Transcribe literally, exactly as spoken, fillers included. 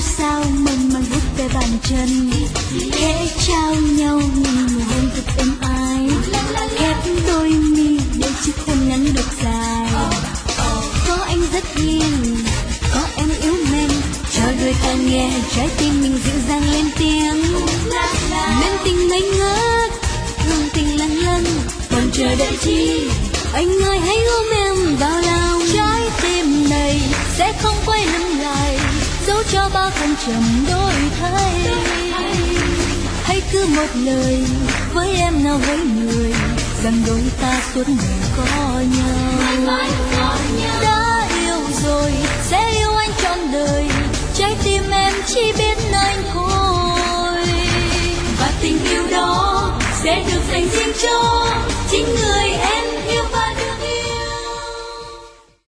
sao mơn man vuốt ve bàn chân, khẽ trao nhau nhưng mùi hôn thật êm ái, khép đôi mi để chiếc hôn ngắn được dài. Có anh rất hiền, có em yếu mềm, cho đôi ta nghe trái tim mình dịu dàng lên tiếng. Men tình ngây ngất, hương tình lâng lâng, còn chờ đợi chi? Anh ơi hãy ôm em vào lòng, trái tim này sẽ không quay lưng lại, dẫu cho bao thăng trầm đổi thay. Hãy cứ một lời với em nào với người, rằng đôi ta suốt đời có nhau. Đã yêu rồi sẽ yêu anh trọn đời, trái tim em chỉ biết anh thôi. Và tình yêu đó sẽ được dành riêng cho